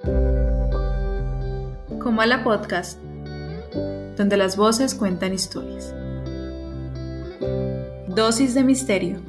Comala Podcast, donde las voces cuentan historias. Dosis de misterio.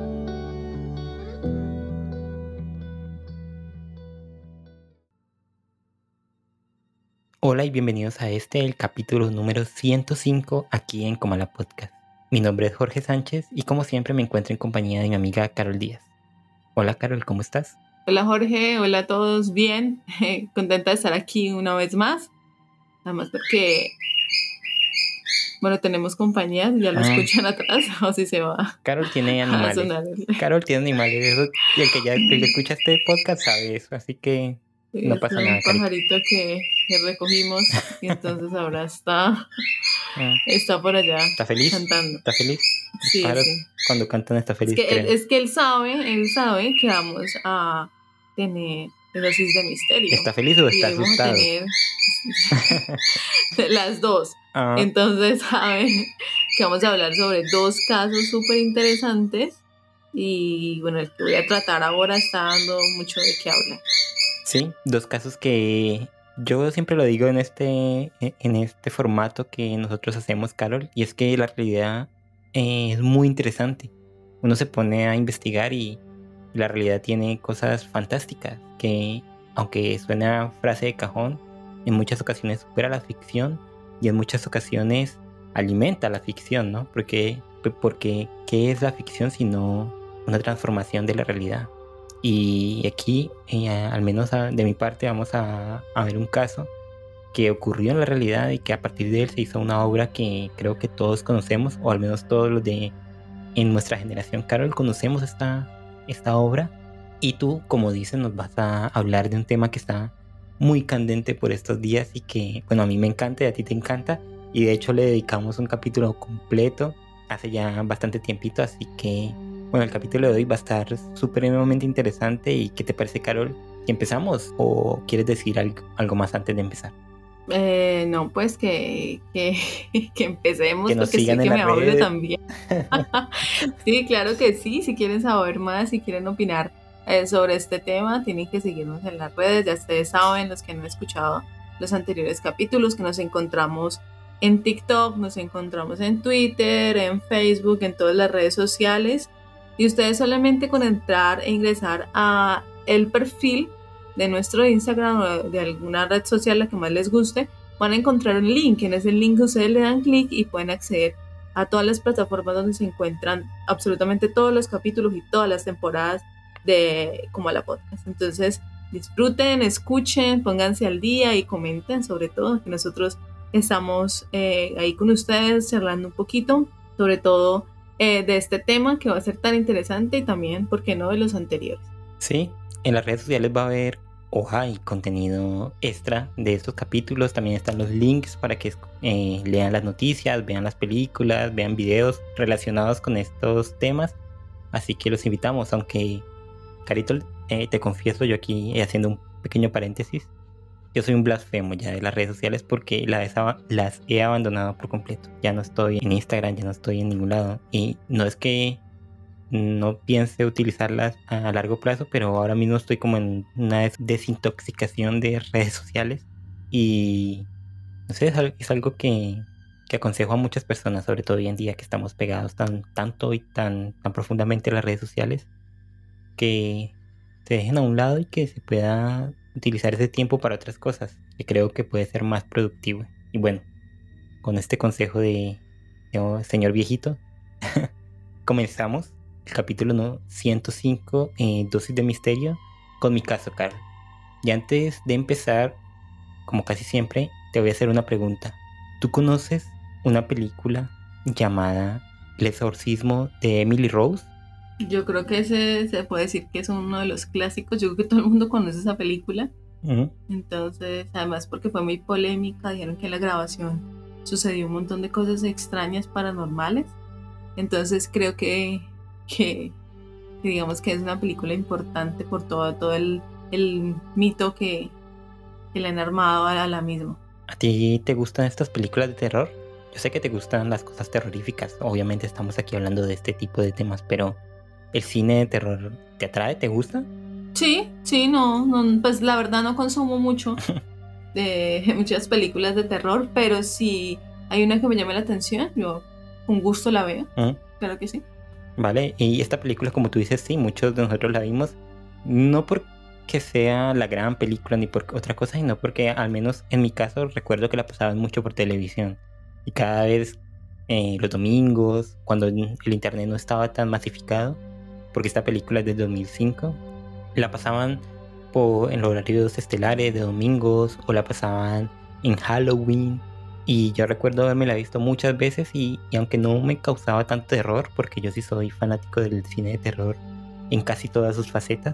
Hola y bienvenidos a el capítulo número 105 aquí en Comala Podcast. Mi nombre es Jorge Sánchez y como siempre me encuentro en compañía de mi amiga Carol Díaz. Hola Carol, ¿cómo estás? Hola Jorge, hola a todos, bien, contenta de estar aquí una vez más, además porque, bueno, tenemos compañías, ya lo escuchan atrás, o si se va Carol tiene a animales. sonar. Carol tiene animales, eso, y el que escucha este podcast sabe eso, así que no Es pasa un nada, Carito. pajarito que recogimos y entonces ahora está por allá ¿Está feliz? cantando. ¿Está feliz? Los Sí, pájaros sí. cuando cantan está feliz, creo. Es que él sabe que vamos a tener dosis de misterio. ¿Está feliz o está Y vamos asustado? a tener las dos. Entonces saben que vamos a hablar sobre dos casos súper interesantes y bueno, el que voy a tratar ahora está dando mucho de qué hablar. Sí, dos casos que yo siempre lo digo en este formato que nosotros hacemos, Carol, y es que la realidad es muy interesante. Uno se pone a investigar y la realidad tiene cosas fantásticas que, aunque suena frase de cajón, en muchas ocasiones supera la ficción y en muchas ocasiones alimenta la ficción, ¿no? Porque ¿qué es la ficción sino una transformación de la realidad? Y aquí, al menos de mi parte, vamos a ver un caso que ocurrió en la realidad y que a partir de él se hizo una obra que creo que todos conocemos, o al menos todos los de en nuestra generación, Carol, conocemos esta obra. Y tú, como dices, nos vas a hablar de un tema que está muy candente por estos días y que, bueno, a mí me encanta y a ti te encanta. Y de hecho le dedicamos un capítulo completo hace ya bastante tiempito, así que bueno, el capítulo de hoy va a estar supremamente interesante. ¿Y qué te parece, Carol? ¿Que empezamos o quieres decir algo más antes de empezar? No, pues que empecemos, Que nos porque sigan sé en que las me hablo redes. también. Sí, claro que sí, si quieren saber más, si quieren opinar sobre este tema, tienen que seguirnos en las redes. Ya ustedes saben, los que no han escuchado los anteriores capítulos, que nos encontramos en TikTok, nos encontramos en Twitter, en Facebook, en todas las redes sociales. Y ustedes solamente con entrar e ingresar a el perfil de nuestro Instagram o de alguna red social, la que más les guste, van a encontrar un link. En ese link ustedes le dan clic y pueden acceder a todas las plataformas donde se encuentran absolutamente todos los capítulos y todas las temporadas de Comala Podcast. Entonces disfruten, escuchen, pónganse al día y comenten, sobre todo que nosotros estamos ahí con ustedes charlando un poquito, sobre todo de este tema que va a ser tan interesante y también, ¿por qué no?, de los anteriores. Sí, en las redes sociales va a haber hoja y contenido extra de estos capítulos. También están los links para que lean las noticias, vean las películas, vean videos relacionados con estos temas. Así que los invitamos, aunque, Carito, te confieso yo aquí haciendo un pequeño paréntesis. Yo soy un blasfemo ya de las redes sociales porque las he abandonado por completo. Ya no estoy en Instagram, ya no estoy en ningún lado. Y no es que no piense utilizarlas a largo plazo, pero ahora mismo estoy como en una desintoxicación de redes sociales. Y no sé, es algo que aconsejo a muchas personas, sobre todo hoy en día que estamos pegados tanto y tan profundamente a las redes sociales, que se dejen a un lado y que se pueda utilizar ese tiempo para otras cosas, que creo que puede ser más productivo. Y bueno, con este consejo de señor viejito, comenzamos el capítulo 105, Dosis de Misterio, con mi caso, Carl. Y antes de empezar, como casi siempre, te voy a hacer una pregunta. ¿Tú conoces una película llamada El exorcismo de Emily Rose? Yo creo que ese se puede decir que es uno de los clásicos. Yo creo que todo el mundo conoce esa película. Uh-huh. Entonces, además porque fue muy polémica, dijeron que en la grabación sucedió un montón de cosas extrañas, paranormales. Entonces creo que digamos que es una película importante por todo el mito que le han armado a la misma. ¿A ti te gustan estas películas de terror? Yo sé que te gustan las cosas terroríficas. Obviamente estamos aquí hablando de este tipo de temas, pero ¿el cine de terror te atrae? ¿Te gusta? Sí, no, pues la verdad no consumo mucho de muchas películas de terror, pero si hay una que me llame la atención, yo con gusto la veo, ¿Mm? claro que sí. Vale, y esta película, como tú dices, sí, muchos de nosotros la vimos, no porque sea la gran película ni por otra cosa, sino porque al menos en mi caso recuerdo que la pasaban mucho por televisión. Y cada vez los domingos, cuando el internet no estaba tan masificado, porque esta película es del 2005, la pasaban en los horarios estelares de domingos o la pasaban en Halloween. Y yo recuerdo haberme la visto muchas veces y aunque no me causaba tanto terror, porque yo sí soy fanático del cine de terror en casi todas sus facetas,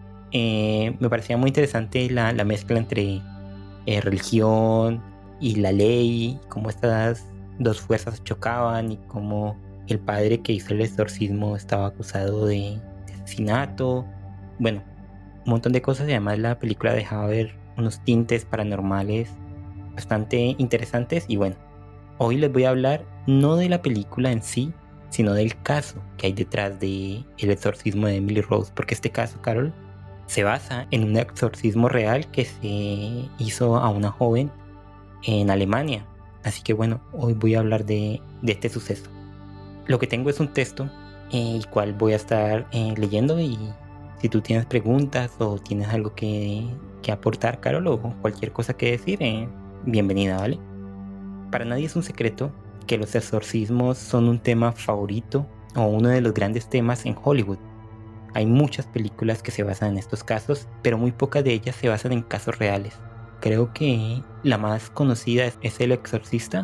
me parecía muy interesante la mezcla entre religión y la ley, cómo estas dos fuerzas chocaban y cómo el padre que hizo el exorcismo estaba acusado de asesinato. Bueno, un montón de cosas y además la película dejaba ver unos tintes paranormales bastante interesantes y bueno, hoy les voy a hablar no de la película en sí, sino del caso que hay detrás de el exorcismo de Emily Rose, porque este caso, Carol, se basa en un exorcismo real que se hizo a una joven en Alemania. Así que bueno, hoy voy a hablar de este suceso. Lo que tengo es un texto, el cual voy a estar leyendo y si tú tienes preguntas o tienes algo que aportar, Carol, o cualquier cosa que decir, bienvenida, ¿vale? Para nadie es un secreto que los exorcismos son un tema favorito o uno de los grandes temas en Hollywood. Hay muchas películas que se basan en estos casos, pero muy pocas de ellas se basan en casos reales. Creo que la más conocida es El Exorcista,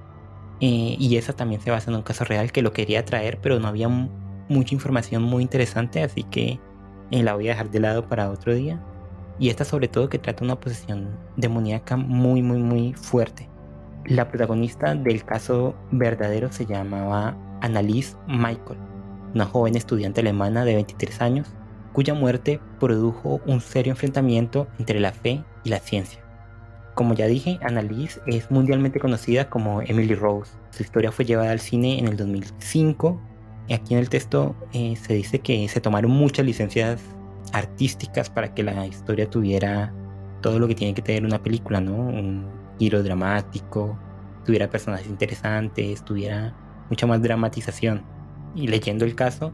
y esa también se basa en un caso real que lo quería traer, pero no había mucha información muy interesante, así que la voy a dejar de lado para otro día. Y esta sobre todo que trata una posesión demoníaca muy muy muy fuerte. La protagonista del caso verdadero se llamaba Anneliese Michael, una joven estudiante alemana de 23 años, cuya muerte produjo un serio enfrentamiento entre la fe y la ciencia. Como ya dije, Anneliese es mundialmente conocida como Emily Rose. Su historia fue llevada al cine en el 2005. Y aquí en el texto se dice que se tomaron muchas licencias artísticas para que la historia tuviera todo lo que tiene que tener una película, ¿no? Un giro dramático, tuviera personajes interesantes, tuviera mucha más dramatización. Y leyendo el caso,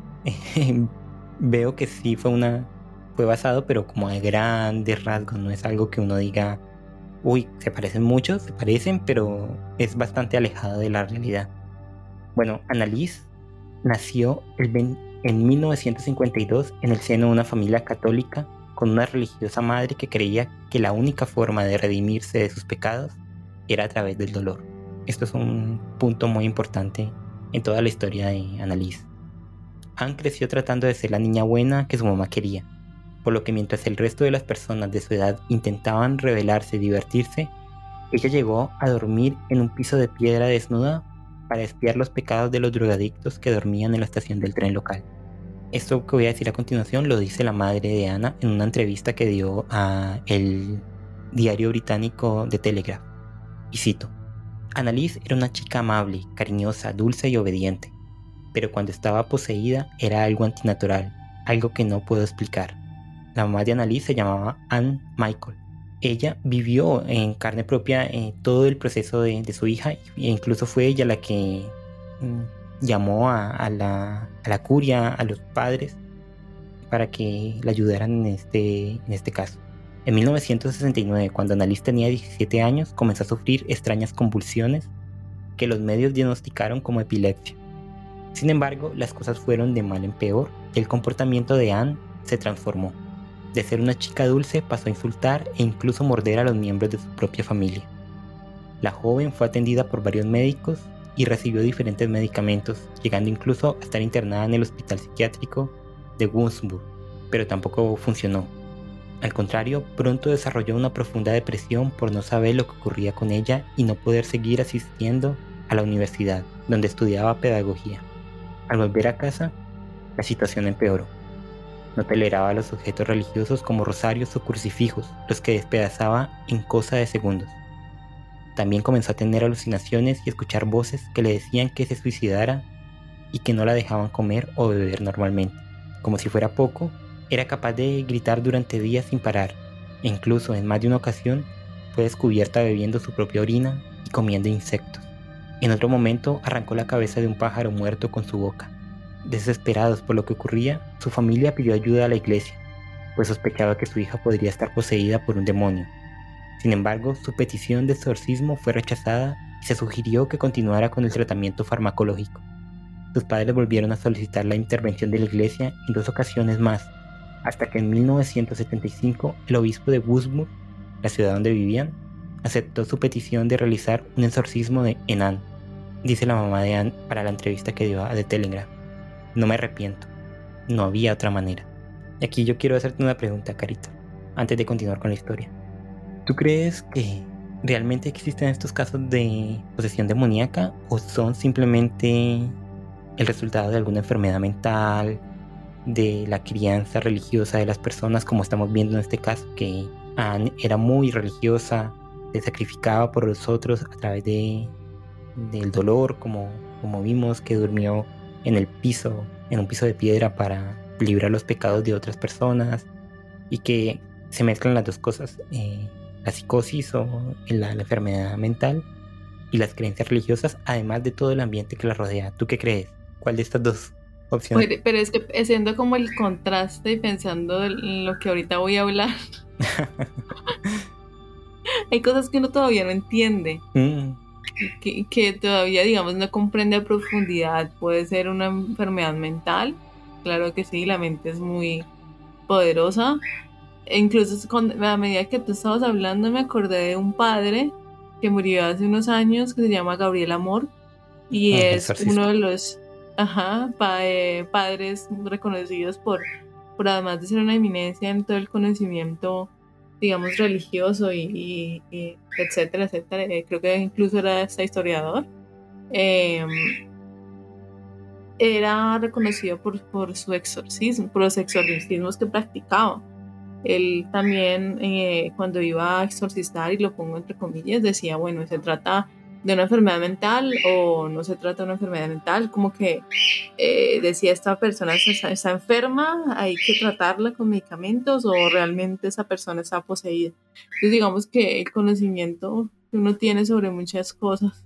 veo que sí fue basado, pero como a grandes rasgos, no es algo que uno diga, uy, se parecen mucho, se parecen, pero es bastante alejado de la realidad. Bueno, Anneliese nació en 1952 en el seno de una familia católica con una religiosa madre que creía que la única forma de redimirse de sus pecados era a través del dolor. Esto es un punto muy importante en toda la historia de Anneliese. Anne creció tratando de ser la niña buena que su mamá quería, por lo que mientras el resto de las personas de su edad intentaban rebelarse y divertirse, ella llegó a dormir en un piso de piedra desnuda para espiar los pecados de los drogadictos que dormían en la estación del tren local. Esto que voy a decir a continuación lo dice la madre de Anna en una entrevista que dio a el diario británico The Telegraph. Y cito: Anneliese era una chica amable, cariñosa, dulce y obediente, pero cuando estaba poseída era algo antinatural, algo que no puedo explicar. La mamá de Anneliese se llamaba Anne Michael. Ella vivió en carne propia todo el proceso de su hija e incluso fue ella la que llamó a la curia, a los padres, para que la ayudaran en este caso. En 1969, cuando Anneliese tenía 17 años, comenzó a sufrir extrañas convulsiones que los medios diagnosticaron como epilepsia. Sin embargo, las cosas fueron de mal en peor y el comportamiento de Anne se transformó. De ser una chica dulce pasó a insultar e incluso morder a los miembros de su propia familia. La joven fue atendida por varios médicos y recibió diferentes medicamentos, llegando incluso a estar internada en el hospital psiquiátrico de Würzburg, pero tampoco funcionó. Al contrario, pronto desarrolló una profunda depresión por no saber lo que ocurría con ella y no poder seguir asistiendo a la universidad, donde estudiaba pedagogía. Al volver a casa, la situación empeoró. No toleraba a los objetos religiosos como rosarios o crucifijos, los que despedazaba en cosa de segundos. También comenzó a tener alucinaciones y escuchar voces que le decían que se suicidara y que no la dejaban comer o beber normalmente. Como si fuera poco, Era capaz de gritar durante días sin parar, e incluso en más de una ocasión fue descubierta bebiendo su propia orina y comiendo insectos. En otro momento arrancó la cabeza de un pájaro muerto con su boca. Desesperados por lo que ocurría, su familia pidió ayuda a la iglesia, pues sospechaba que su hija podría estar poseída por un demonio. Sin embargo, su petición de exorcismo fue rechazada y se sugirió que continuara con el tratamiento farmacológico. Sus padres volvieron a solicitar la intervención de la iglesia en 2 ocasiones más, hasta que en 1975 el obispo de Würzburg, la ciudad donde vivían, aceptó su petición de realizar un exorcismo en Anne. Dice la mamá de Anne para la entrevista que dio a The Telegraph: no me arrepiento, no había otra manera. Y aquí yo quiero hacerte una pregunta, Carito, antes de continuar con la historia. ¿Tú crees que realmente existen estos casos de posesión demoníaca o son simplemente el resultado de alguna enfermedad mental, de la crianza religiosa de las personas, como estamos viendo en este caso, que Anne era muy religiosa, se sacrificaba por los otros a través del dolor, como vimos que durmió en un piso de piedra para librar los pecados de otras personas, y que se mezclan las dos cosas, la psicosis o la enfermedad mental y las creencias religiosas, además de todo el ambiente que la rodea? ¿Tú qué crees? ¿Cuál de estas dos opciones? Pero es que haciendo como el contraste y pensando en lo que ahorita voy a hablar, hay cosas que uno todavía no entiende, que todavía, digamos, no comprende a profundidad. Puede ser una enfermedad mental, claro que sí, la mente es muy poderosa. E incluso a medida que tú estabas hablando, me acordé de un padre que murió hace unos años, que se llama Gabriel Amor, y es uno de los padres reconocidos por además de ser una eminencia en todo el conocimiento, digamos, religioso y etcétera, etcétera. Creo que incluso era hasta historiador. Era reconocido por su exorcismo, por los exorcismos que practicaba. Él también, cuando iba a exorcizar, y lo pongo entre comillas, decía, bueno, ¿se trata de una enfermedad mental o no se trata de una enfermedad mental? Como que decía, esta persona está enferma, hay que tratarla con medicamentos, o realmente esa persona está poseída. Entonces digamos que el conocimiento que uno tiene sobre muchas cosas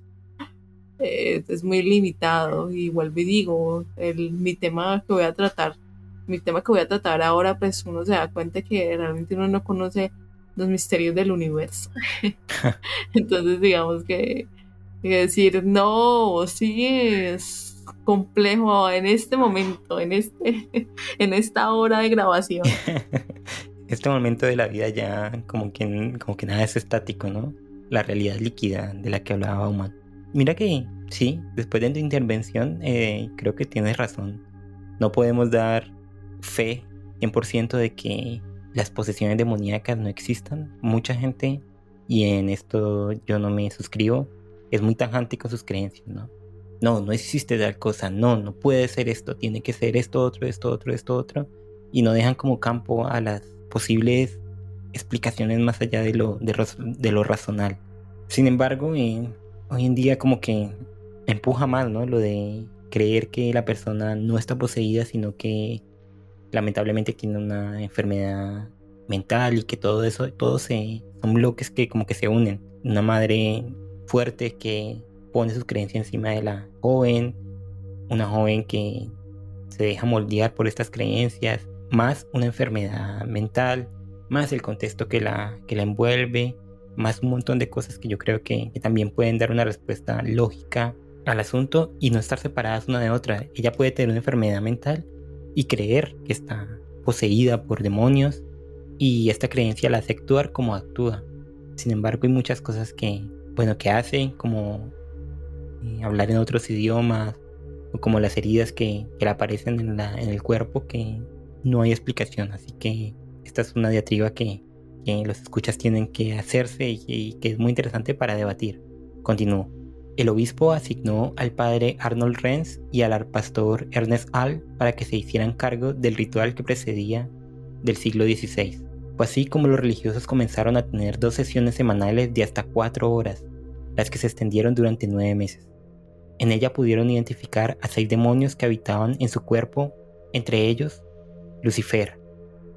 es muy limitado, y vuelvo y digo, mi tema que voy a tratar ahora, pues uno se da cuenta que realmente uno no conoce los misterios del universo. Entonces digamos que decir no o sí es complejo en este momento, en esta hora de grabación. Este momento de la vida ya como que nada es estático, ¿no? La realidad líquida de la que hablaba Bauman. Mira que sí, después de tu intervención creo que tienes razón. No podemos dar fe 100% de que las posesiones demoníacas no existan. Mucha gente, y en esto yo no me suscribo, es muy tajante con sus creencias, ¿no? No existe tal cosa, no puede ser esto, tiene que ser esto otro, y no dejan como campo a las posibles explicaciones más allá de lo razonal. Sin embargo, hoy en día como que empuja más, ¿no? Lo de creer que la persona no está poseída, sino que lamentablemente tiene una enfermedad mental, y que todo eso, son bloques que como que se unen. Una madre fuerte que pone sus creencias encima de la joven, una joven que se deja moldear por estas creencias, más una enfermedad mental, más el contexto que la envuelve, más un montón de cosas que yo creo que también pueden dar una respuesta lógica al asunto y no estar separadas una de otra. Ella puede tener una enfermedad mental y creer que está poseída por demonios, y esta creencia la hace actuar como actúa. Sin embargo, hay muchas cosas que hace, como hablar en otros idiomas, o como las heridas que le aparecen en el cuerpo, que no hay explicación. Así que esta es una diatriba que los escuchas tienen que hacerse, y que es muy interesante para debatir. Continúo. El obispo asignó al padre Arnold Renz y al pastor Ernest Hall para que se hicieran cargo del ritual que precedía del siglo XVI. Fue así como los religiosos comenzaron a tener 2 sesiones semanales de hasta 4 horas, las que se extendieron durante 9 meses. En ella pudieron identificar a 6 demonios que habitaban en su cuerpo, entre ellos Lucifer,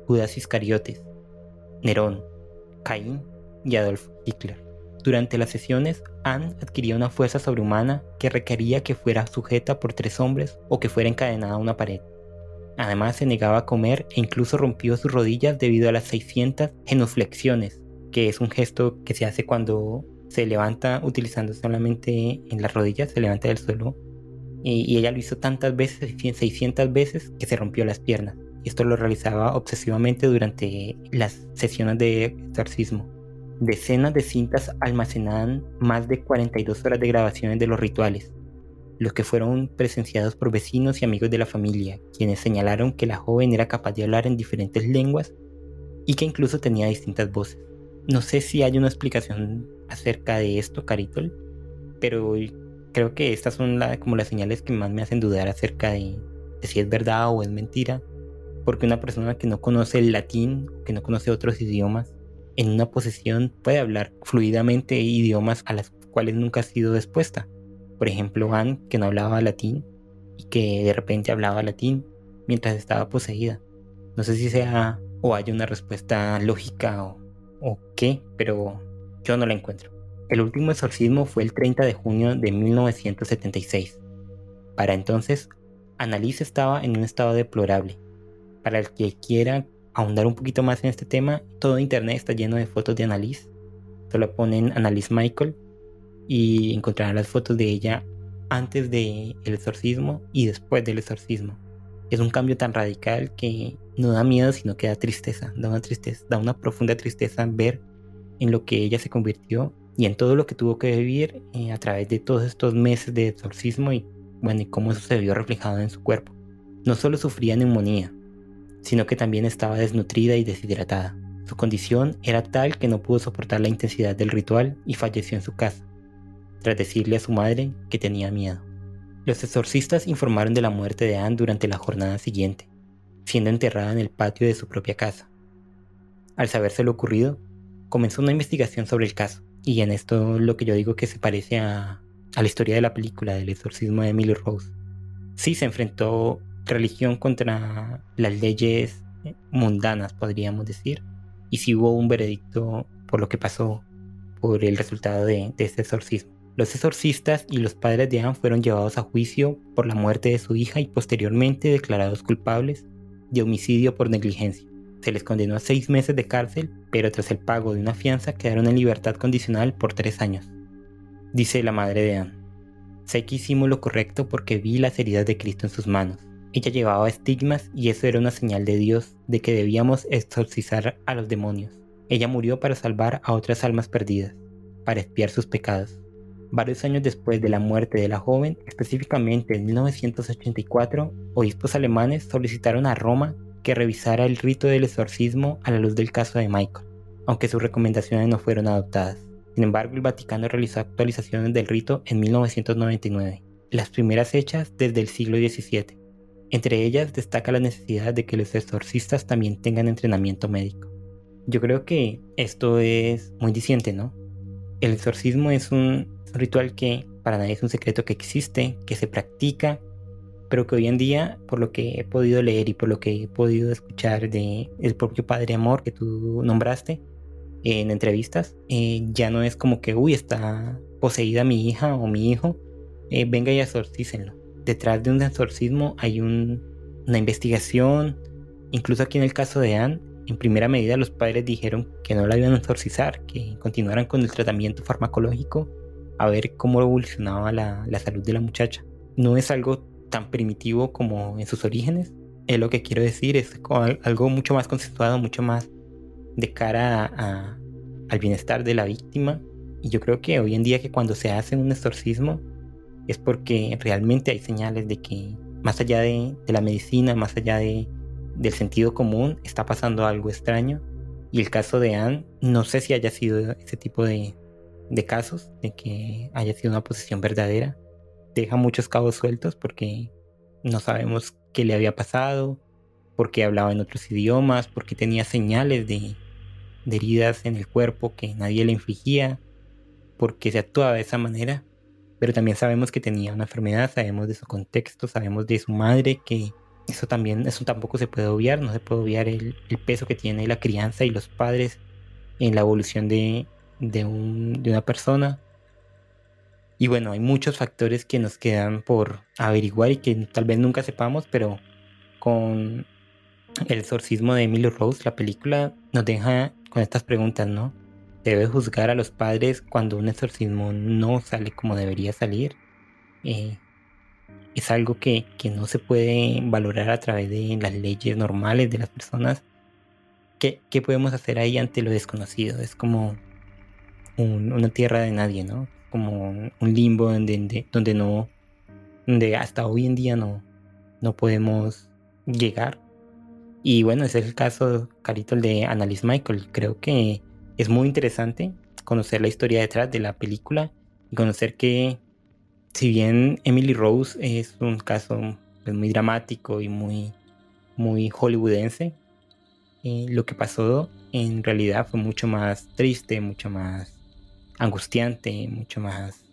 Judas Iscariotes, Nerón, Caín y Adolf Hitler. Durante las sesiones, Anne adquiría una fuerza sobrehumana que requería que fuera sujeta por 3 hombres o que fuera encadenada a una pared. Además, se negaba a comer e incluso rompió sus rodillas debido a las 600 genuflexiones, que es un gesto que se hace cuando se levanta utilizando solamente en las rodillas, se levanta del suelo. Y ella lo hizo tantas veces, 600 veces, que se rompió las piernas. Y esto lo realizaba obsesivamente durante las sesiones de exorcismo. Decenas de cintas almacenaban más de 42 horas de grabaciones de los rituales, los que fueron presenciados por vecinos y amigos de la familia, quienes señalaron que la joven era capaz de hablar en diferentes lenguas y que incluso tenía distintas voces. No sé si hay una explicación acerca de esto, Caritol, pero creo que estas son como las señales que más me hacen dudar acerca de si es verdad o es mentira, porque una persona que no conoce el latín, que no conoce otros idiomas, en una posesión puede hablar fluidamente idiomas a los cuales nunca ha sido expuesta. Por ejemplo, Anne, que no hablaba latín y que de repente hablaba latín mientras estaba poseída. No sé si sea o haya una respuesta lógica o qué, pero yo no la encuentro. El último exorcismo fue el 30 de junio de 1976. Para entonces, Annalise estaba en un estado deplorable. Para el que quiera ahondar un poquito más en este tema, todo internet está lleno de fotos de Annalise. Solo ponen Annalise Michael y encontrarán las fotos de ella antes del exorcismo y después del exorcismo. Es un cambio tan radical que no da miedo, sino que da tristeza, da una profunda tristeza ver en lo que ella se convirtió y en todo lo que tuvo que vivir a través de todos estos meses de exorcismo y cómo eso se vio reflejado en su cuerpo. No solo sufría neumonía, sino que también estaba desnutrida y deshidratada. Su condición era tal que no pudo soportar la intensidad del ritual y falleció en su casa, tras decirle a su madre que tenía miedo. Los exorcistas informaron de la muerte de Anne durante la jornada siguiente, siendo enterrada en el patio de su propia casa. Al saberse lo ocurrido, comenzó una investigación sobre el caso, y en esto lo que yo digo que se parece a la historia de la película del exorcismo de Emily Rose. Sí se enfrentó religión contra las leyes mundanas, podríamos decir, y sí hubo un veredicto por lo que pasó, por el resultado de este exorcismo. Los exorcistas y los padres de Anne fueron llevados a juicio por la muerte de su hija y posteriormente declarados culpables de homicidio por negligencia. Se les condenó a 6 meses de cárcel, pero tras el pago de una fianza quedaron en libertad condicional por 3 años. Dice la madre de Anne: sé que hicimos lo correcto porque vi las heridas de Cristo en sus manos. Ella llevaba estigmas y eso era una señal de Dios de que debíamos exorcizar a los demonios. Ella murió para salvar a otras almas perdidas, para expiar sus pecados. Varios años después de la muerte de la joven, específicamente en 1984, obispos alemanes solicitaron a Roma que revisara el rito del exorcismo a la luz del caso de Michael, aunque sus recomendaciones no fueron adoptadas. Sin embargo, el Vaticano realizó actualizaciones del rito en 1999, las primeras hechas desde el siglo XVII. Entre ellas destaca la necesidad de que los exorcistas también tengan entrenamiento médico. Yo creo que esto es muy diciente, ¿no? El exorcismo es un ritual que para nadie es un secreto, que existe, que se practica, pero que hoy en día, por lo que he podido leer y por lo que he podido escuchar de el propio Padre Amor que tú nombraste en entrevistas, ya no es como que, está poseída mi hija o mi hijo, venga y exorcícenlo. Detrás de un exorcismo hay una investigación. Incluso aquí en el caso de Anne, en primera medida los padres dijeron que no la iban a exorcizar, que continuaran con el tratamiento farmacológico a ver cómo evolucionaba la salud de la muchacha. No es algo tan primitivo como en sus orígenes, es lo que quiero decir, es algo mucho más consensuado, mucho más de cara al bienestar de la víctima. Y yo creo que hoy en día, que cuando se hace un exorcismo es porque realmente hay señales de que más allá de la medicina, más allá del sentido común, está pasando algo extraño. Y el caso de Anne, no sé si haya sido ese tipo de casos, de que haya sido una posesión verdadera. Deja muchos cabos sueltos porque no sabemos qué le había pasado, por qué hablaba en otros idiomas, por qué tenía señales de heridas en el cuerpo que nadie le infligía, por qué se actuaba de esa manera. Pero también sabemos que tenía una enfermedad, sabemos de su contexto, sabemos de su madre que Eso tampoco se puede obviar, no se puede obviar el peso que tiene la crianza y los padres en la evolución de una persona. Y bueno, hay muchos factores que nos quedan por averiguar y que tal vez nunca sepamos, pero con El exorcismo de Emily Rose, la película, nos deja con estas preguntas, ¿no? ¿Debe juzgar a los padres cuando un exorcismo no sale como debería salir? Eh, es algo que no se puede valorar a través de las leyes normales de las personas. ¿Qué podemos hacer ahí ante lo desconocido? Es como una tierra de nadie, ¿no? Como un limbo donde no, donde hasta hoy en día no podemos llegar. Y bueno, ese es el caso, Carito, el de Annalise Michael. Creo que es muy interesante conocer la historia detrás de la película y conocer que, si bien Emily Rose es un caso pues, muy dramático y muy hollywoodense, lo que pasó en realidad fue mucho más triste, mucho más angustiante, mucho más,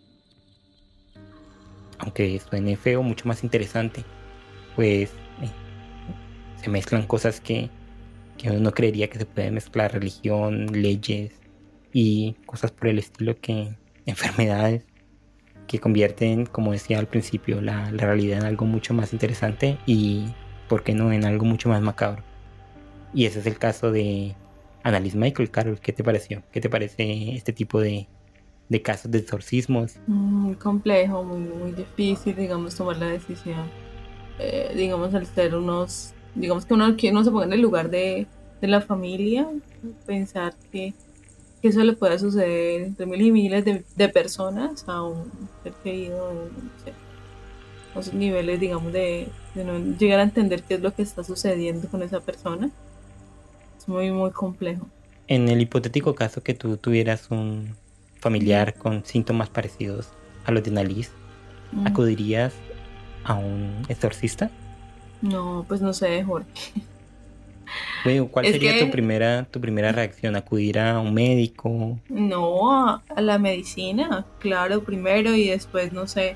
aunque suene feo, mucho más interesante. Pues se mezclan cosas que uno no creería que se puede mezclar: religión, leyes y cosas por el estilo, que enfermedades que convierten, como decía al principio, la realidad en algo mucho más interesante y, ¿por qué no?, en algo mucho más macabro. Y ese es el caso de Annalise Michael. Carol, ¿qué te pareció? ¿Qué te parece este tipo de casos de exorcismos? Muy complejo, muy difícil, digamos, tomar la decisión. Digamos, al ser digamos que uno se ponga en el lugar de la familia, pensar que eso le pueda suceder entre mil y miles de personas a un ser querido, no sé, a esos niveles, digamos, de no llegar a entender qué es lo que está sucediendo con esa persona. Es muy complejo. En el hipotético caso que tú tuvieras un familiar con síntomas parecidos a los de Annalise, Mm. ¿acudirías a un exorcista? No, pues no sé, Jorge. Bueno, ¿cuál Es sería que tu primera reacción? ¿Acudir a un médico? no, a la medicina, claro, primero y después,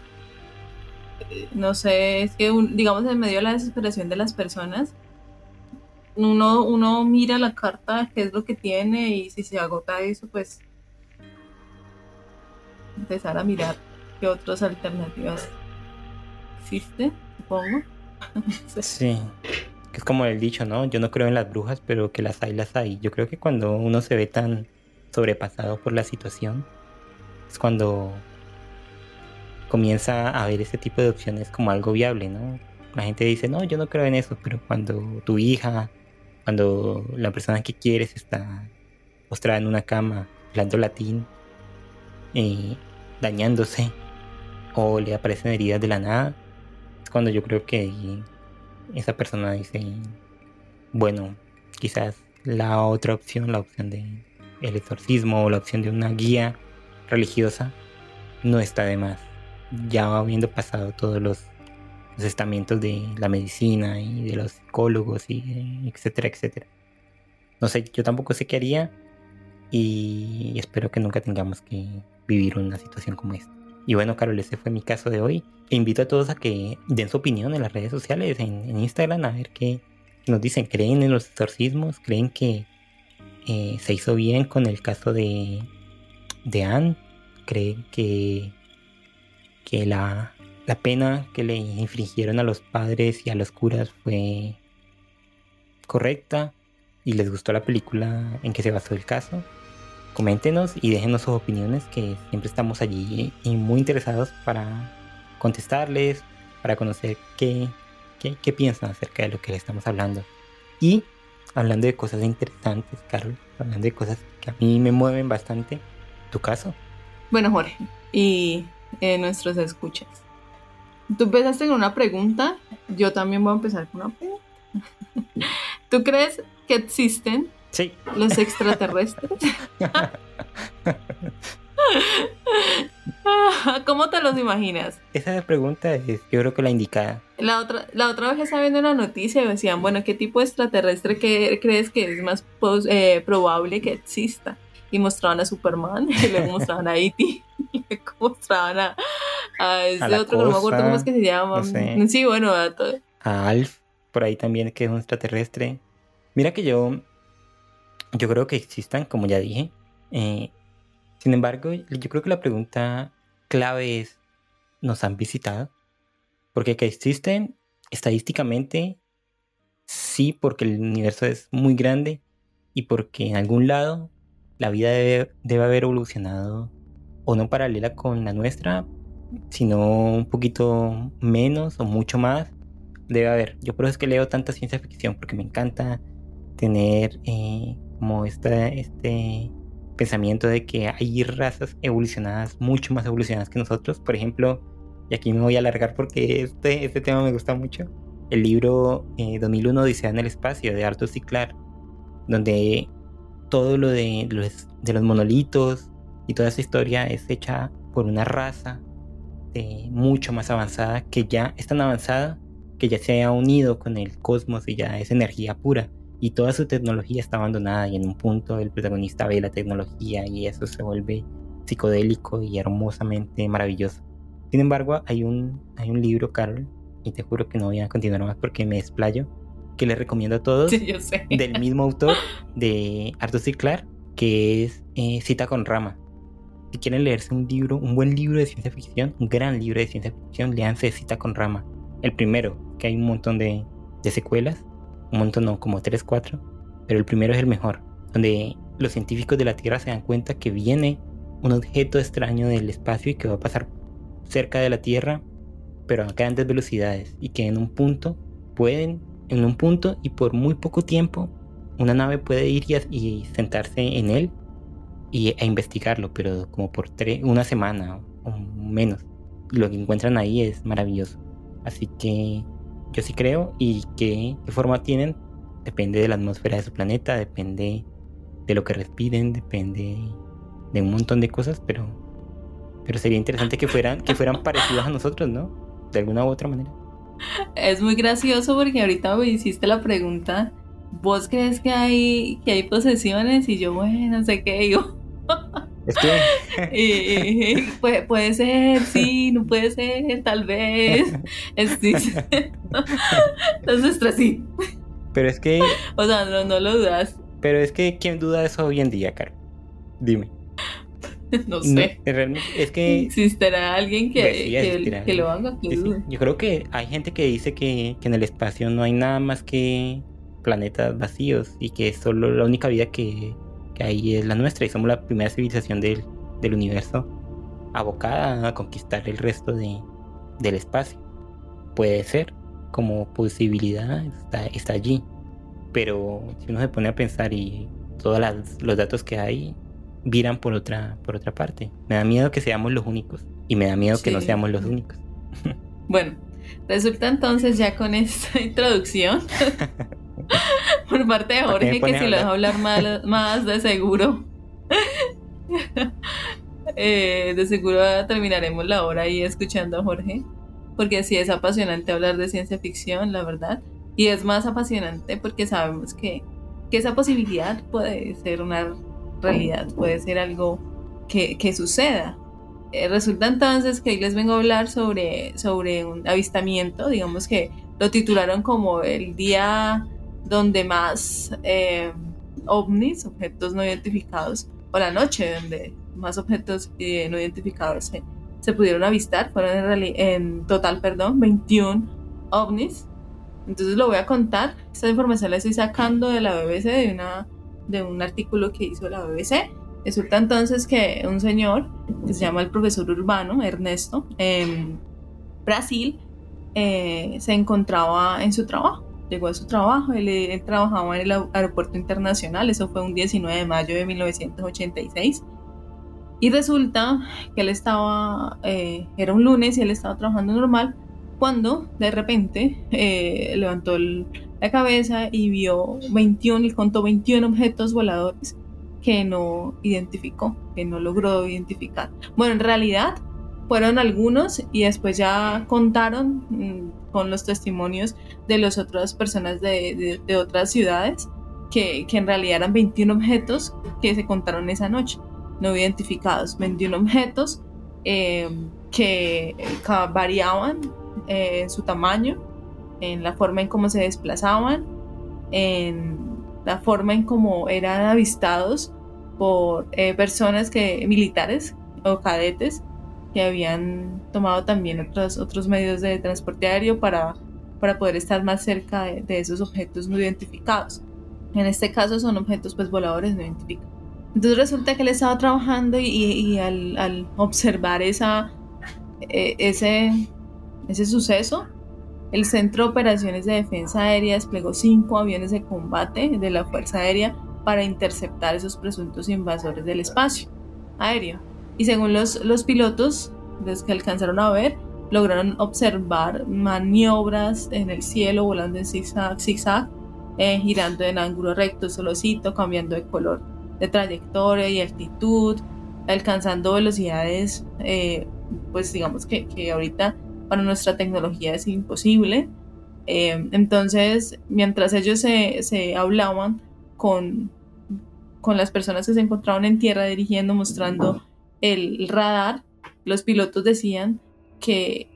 no sé, es que digamos en medio de la desesperación de las personas, uno mira la carta, qué es lo que tiene y si se agota eso, pues empezar a mirar qué otras alternativas existen, supongo. No sé. Sí, que es como el dicho, ¿no? Yo no creo en las brujas, pero que las hay, las hay. Yo creo que cuando uno se ve tan sobrepasado por la situación, es cuando comienza a ver ese tipo de opciones como algo viable, ¿no? La gente dice, no, yo no creo en eso, pero cuando tu hija, cuando la persona que quieres está postrada en una cama, hablando latín, eh, dañándose, o le aparecen heridas de la nada, es cuando yo creo que ahí esa persona dice, bueno, quizás la otra opción, la opción de el exorcismo o la opción de una guía religiosa, no está de más. Ya habiendo pasado todos los estamentos de la medicina y de los psicólogos y etcétera, etcétera. No sé, yo tampoco sé qué haría y espero que nunca tengamos que vivir una situación como esta. Y bueno, Carol, ese fue mi caso de hoy. E invito a todos a que den su opinión en las redes sociales, en Instagram, a ver qué nos dicen. ¿Creen en los exorcismos? ¿Creen que se hizo bien con el caso de Anne? ¿Creen que la pena que le infligieron a los padres y a los curas fue correcta? ¿Y les gustó la película en que se basó el caso? Coméntenos y déjenos sus opiniones, que siempre estamos allí y muy interesados para contestarles, para conocer qué piensan acerca de lo que les estamos hablando. Y hablando de cosas interesantes, Carol, hablando de cosas que a mí me mueven bastante, tu caso. Bueno, Jorge, y nuestros escuchas. Tú empezaste con una pregunta, yo también voy a empezar con una pregunta. ¿Tú crees que existen Sí. los extraterrestres? ¿Cómo te los imaginas? Esa pregunta es, yo creo que la indicada. La otra vez estaba viendo una noticia y decían, bueno, ¿qué tipo de extraterrestre crees que es más probable que exista? Y mostraban a Superman, y luego mostraban a E.T., y luego mostraban a A ese la otro que no me acuerdo cómo es cosa, que se llama. no sé, Sí, bueno, a Alf. por ahí también que es un extraterrestre. Mira que yo creo que existan, como ya dije. Sin embargo, yo creo que la pregunta clave es, ¿nos han visitado? Porque que existen estadísticamente, sí, porque el universo es muy grande y porque en algún lado la vida debe haber evolucionado, o no paralela con la nuestra, sino un poquito menos o mucho más. Debe haber. Yo por eso es que leo tanta ciencia ficción, porque me encanta tener como este pensamiento de que hay razas evolucionadas, mucho más evolucionadas que nosotros. Por ejemplo, y aquí me voy a alargar porque este tema me gusta mucho, el libro 2001 Odisea en el espacio de Arthur C. Clarke, donde todo lo de los monolitos y toda esa historia es hecha por una raza mucho más avanzada, que ya es tan avanzada que ya se ha unido con el cosmos y ya es energía pura, y toda su tecnología está abandonada, y en un punto el protagonista ve la tecnología y eso se vuelve psicodélico y hermosamente maravilloso. Sin embargo, hay un libro, Carol, y te juro que no voy a continuar más porque me desplayo, que les recomiendo a todos, Sí, yo sé. del mismo autor, de Arthur C. Clarke, que es Cita con Rama. Si quieren leerse un buen libro de ciencia ficción, un gran libro de ciencia ficción, léanse Cita con Rama. El primero, que hay un montón de secuelas, un montón no, como 3, 4, pero el primero es el mejor, donde los científicos de la Tierra se dan cuenta que viene un objeto extraño del espacio y que va a pasar cerca de la Tierra, pero a grandes velocidades, y que en un punto y por muy poco tiempo una nave puede ir y sentarse en él e investigarlo, pero como por una semana o menos. Lo que encuentran ahí es maravilloso. Así que yo sí creo, y qué forma tienen depende de la atmósfera de su planeta, depende de lo que respiren, depende de un montón de cosas, pero sería interesante que fueran parecidos a nosotros, ¿no? De alguna u otra manera. Es muy gracioso porque ahorita me hiciste la pregunta, ¿vos crees que hay posesiones? Y yo, bueno, sé qué digo. Es que puede ser, sí, no puede ser, tal vez. Entonces, sí. Pero es que... O sea, no lo dudas. Pero es que, ¿quién duda de eso hoy en día, Caro? Dime. No sé. No, es que... ¿Existirá alguien que lo haga? Sí. Yo creo que hay gente que dice que en el espacio no hay nada más que planetas vacíos, y que solo la única vida que hay es la nuestra, y somos la primera civilización del universo abocada a conquistar el resto del espacio. Puede ser, como posibilidad está allí, pero si uno se pone a pensar y todos los datos que hay viran por otra parte, me da miedo que seamos los únicos, y me da miedo que no seamos los únicos. Bueno, resulta entonces, ya con esta introducción por parte de Jorge, que si lo dejo hablar más de seguro de seguro terminaremos la hora ahí escuchando a Jorge, porque sí es apasionante hablar de ciencia ficción, la verdad, y es más apasionante porque sabemos que esa posibilidad puede ser una realidad, puede ser algo que suceda. Resulta entonces que hoy les vengo a hablar sobre un avistamiento, digamos que lo titularon como el día donde más ovnis, objetos no identificados, o la noche donde más objetos no identificados se pudieron avistar. Fueron en total 21 ovnis. Entonces lo voy a contar. Esta información la estoy sacando de la BBC, de un artículo que hizo la BBC. Resulta entonces que un señor que se llama el profesor Urbano, Ernesto, en Brasil, se encontraba en su trabajo. Llegó a su trabajo, él trabajaba en el aeropuerto internacional, eso fue un 19 de mayo de 1986. Y resulta que él estaba, era un lunes y él estaba trabajando normal, cuando de repente levantó la cabeza y vio 21, y contó 21 objetos voladores que no identificó, que no logró identificar. Bueno, en realidad fueron algunos, y después ya contaron con los testimonios de las otras personas de otras ciudades que en realidad eran 21 objetos que se contaron esa noche, no identificados. 21 objetos que variaban en su tamaño, en la forma en cómo se desplazaban, en la forma en cómo eran avistados por personas militares o cadetes que habían tomado también otros medios de transporte aéreo para poder estar más cerca de esos objetos no identificados. En este caso son objetos pues voladores no identificados. Entonces resulta que él estaba trabajando y al observar ese suceso, el Centro de Operaciones de Defensa Aérea desplegó 5 aviones de combate de la Fuerza Aérea para interceptar esos presuntos invasores del espacio aéreo. Y según los pilotos, los que alcanzaron a ver, lograron observar maniobras en el cielo, volando en zigzag, girando en ángulo recto, solocito, cambiando de color, de trayectoria y altitud, alcanzando velocidades, pues digamos que ahorita para nuestra tecnología es imposible. Entonces, mientras ellos se hablaban con las personas que se encontraban en tierra dirigiendo, mostrando el radar, los pilotos decían que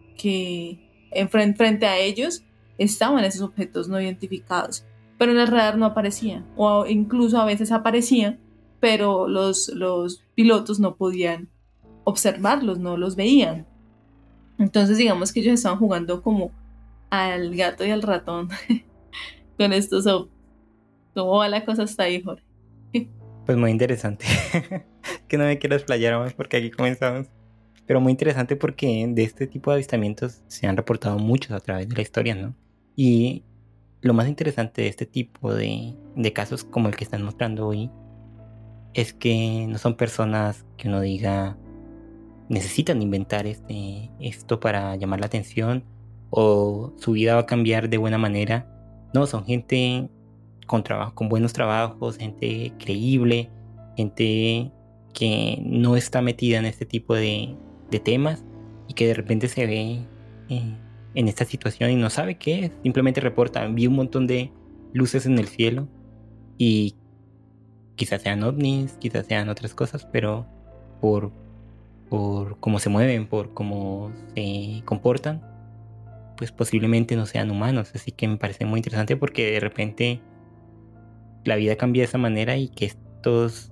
frente a ellos estaban esos objetos no identificados, pero en el radar no aparecían, o incluso a veces aparecían, pero los pilotos no podían observarlos, no los veían. Entonces digamos que ellos estaban jugando como al gato y al ratón con estos ovnis. ¿Cómo va la cosa hasta ahí, Jorge? Pues muy interesante. Que no me quiero explayar más porque aquí comenzamos. Pero muy interesante porque de este tipo de avistamientos se han reportado muchos a través de la historia, ¿no? Y lo más interesante de este tipo de casos como el que están mostrando hoy es que no son personas que uno diga necesitan inventar esto para llamar la atención o su vida va a cambiar de buena manera. No, son gente con buenos trabajos, gente creíble, gente que no está metida en este tipo de temas y que de repente se ve en esta situación y no sabe qué es. Simplemente reporta, vi un montón de luces en el cielo y quizás sean ovnis, quizás sean otras cosas, pero por cómo se mueven, por cómo se comportan, pues posiblemente no sean humanos. Así que me parece muy interesante porque de repente la vida cambia de esa manera y que estos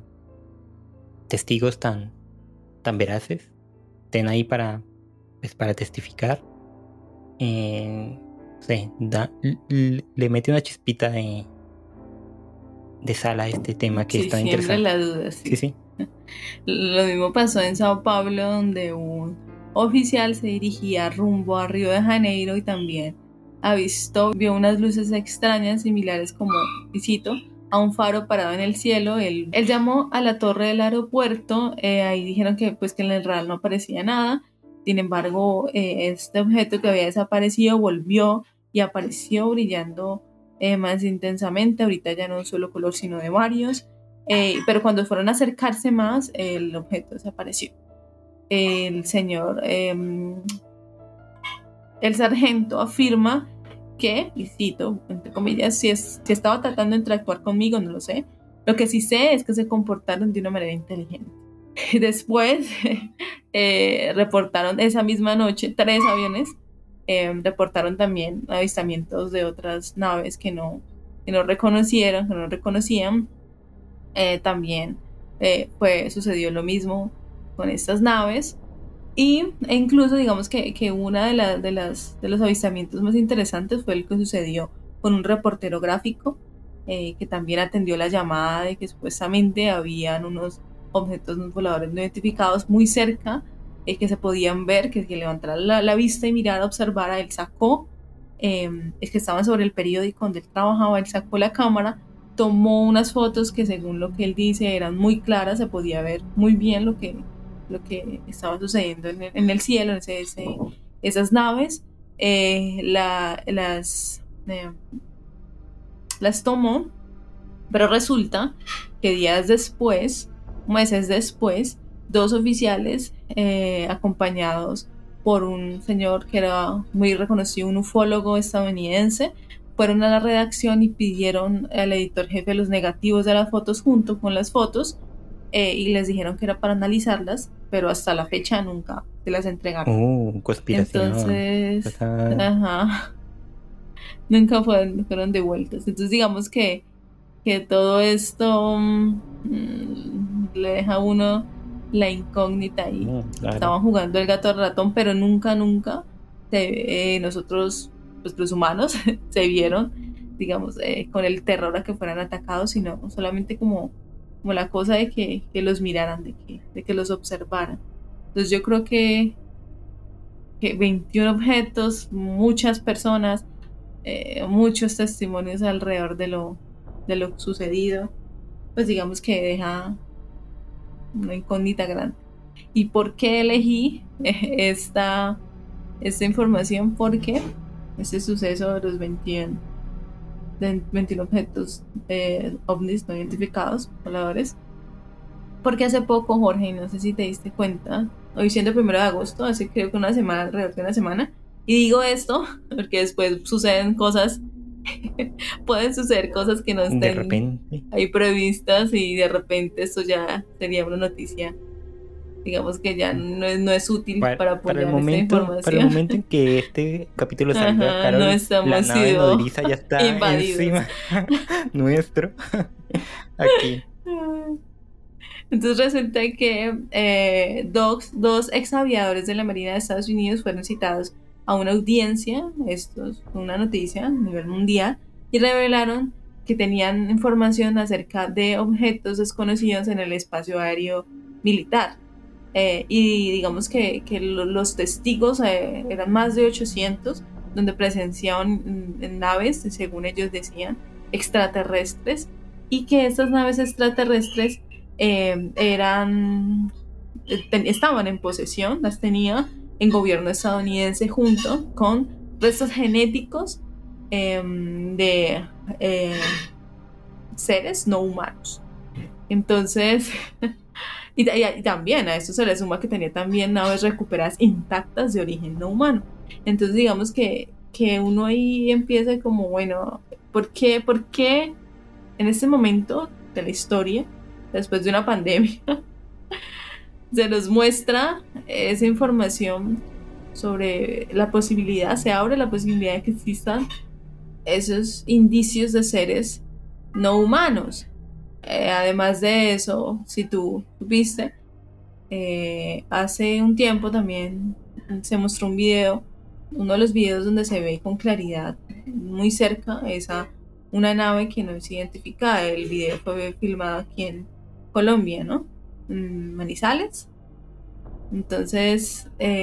testigos tan veraces estén ahí para testificar, le mete una chispita de sal a este tema que es tan interesante. La duda, sí. Sí. Lo mismo pasó en Sao Paulo, donde un oficial se dirigía rumbo a Río de Janeiro y también vio unas luces extrañas similares como, cito, a un faro parado en el cielo. Él llamó a la torre del aeropuerto, ahí dijeron que en el radar no aparecía nada. Sin embargo, este objeto que había desaparecido volvió y apareció brillando más intensamente, ahorita ya no un solo color sino de varios, pero cuando fueron a acercarse más el objeto desapareció. El sargento afirma que, y cito, entre comillas, si estaba tratando de interactuar conmigo, no lo sé. Lo que sí sé es que se comportaron de una manera inteligente. Después reportaron esa misma noche 3 aviones, reportaron también avistamientos de otras naves que no reconocían. También sucedió lo mismo con estas naves. E incluso digamos que una de los avistamientos más interesantes fue el que sucedió con un reportero gráfico que también atendió la llamada de que supuestamente habían unos objetos voladores no identificados muy cerca, que se podían ver, que levantara la vista y mirara, observara. Él sacó, es que estaban sobre el periódico donde él trabajaba, él sacó la cámara, tomó unas fotos que según lo que él dice eran muy claras, se podía ver muy bien lo que estaba sucediendo en el cielo, esas naves. Las tomó, pero resulta que meses después, 2 oficiales acompañados por un señor que era muy reconocido, un ufólogo estadounidense, fueron a la redacción y pidieron al editor jefe los negativos de las fotos junto con las fotos, y les dijeron que era para analizarlas, pero hasta la fecha nunca se las entregaron. Conspiración. Entonces, ajá. nunca fueron devueltos. Entonces digamos que todo esto le deja a uno la incógnita y Claro. estaban jugando el gato al ratón, pero nunca nosotros, pues los humanos, se vieron, digamos, con el terror a que fueran atacados, sino solamente como la cosa de que los miraran, de que los observaran. Entonces yo creo que 21 objetos, muchas personas, muchos testimonios alrededor de lo sucedido, pues digamos que deja una incógnita grande. ¿Y por qué elegí esta información? Porque este suceso de los 21 objetos ovnis no identificados, voladores, porque hace poco, Jorge, no sé si te diste cuenta, hoy siendo 1 de agosto, hace creo que una semana, alrededor de una semana, y digo esto porque después suceden cosas, pueden suceder cosas que no De estén repente. ahí previstas y de repente esto ya sería una noticia, digamos que ya no es útil para apoyar esta información. Para el momento en que este capítulo salga, Ajá, Carol, no la estamos nave sido nodriza ya está invadidos. encima nuestro. Aquí. Entonces resulta que dos ex aviadores de la Marina de Estados Unidos fueron citados a una audiencia, esto es una noticia a nivel mundial, y revelaron que tenían información acerca de objetos desconocidos en el espacio aéreo militar. Y digamos que los testigos eran más de 800, donde presenciaban en naves, según ellos decían, extraterrestres, y que estas naves extraterrestres estaban en posesión, las tenía el gobierno estadounidense junto con restos genéticos de seres no humanos. Entonces, y también a eso se le suma que tenía también naves recuperadas intactas de origen no humano. Entonces digamos que uno ahí empieza como, bueno, ¿por qué en este momento de la historia, después de una pandemia, se nos muestra esa información sobre la posibilidad, se abre la posibilidad de que existan esos indicios de seres no humanos? Además de eso, si tú viste, hace un tiempo también se mostró un video, uno de los videos donde se ve con claridad muy cerca una nave que no es identificada. El video fue filmado aquí en Colombia, ¿no? En Manizales. Entonces,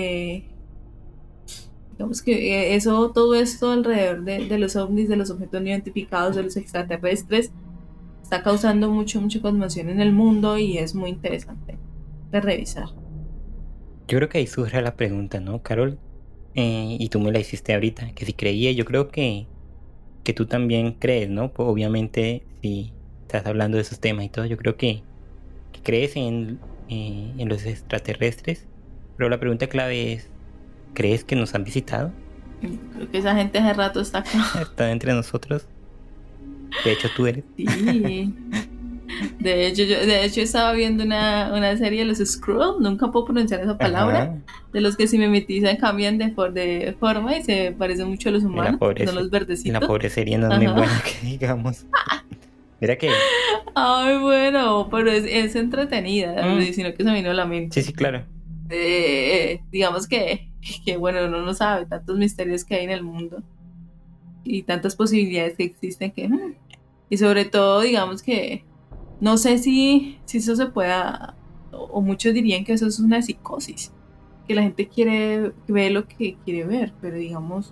digamos que todo esto alrededor de los ovnis, de los objetos no identificados, de los extraterrestres, está causando mucha conmoción en el mundo y es muy interesante de revisar. Yo creo que ahí surge la pregunta, ¿no, Carol? Y tú me la hiciste ahorita, que si creía, yo creo que tú también crees, ¿no? Pues obviamente, si estás hablando de esos temas y todo, yo creo que crees en los extraterrestres, pero la pregunta clave es, ¿crees que nos han visitado? Creo que esa gente hace rato está acá. Está entre nosotros. De hecho, tú eres. Sí. De hecho estaba viendo una serie de los Skrull, nunca puedo pronunciar esa palabra. Ajá. De los que si mimetizan cambian de forma y se parecen mucho a los humanos, son los verdecitos. La pobre serie no es muy buena, que digamos. Mira que... Ay, bueno, pero es entretenida, sino que se me vino a la mente. Sí, claro. Digamos que bueno, uno no sabe tantos misterios que hay en el mundo y tantas posibilidades que existen y sobre todo, digamos que no sé si eso se pueda, o muchos dirían que eso es una psicosis, que la gente quiere ver lo que quiere ver, pero digamos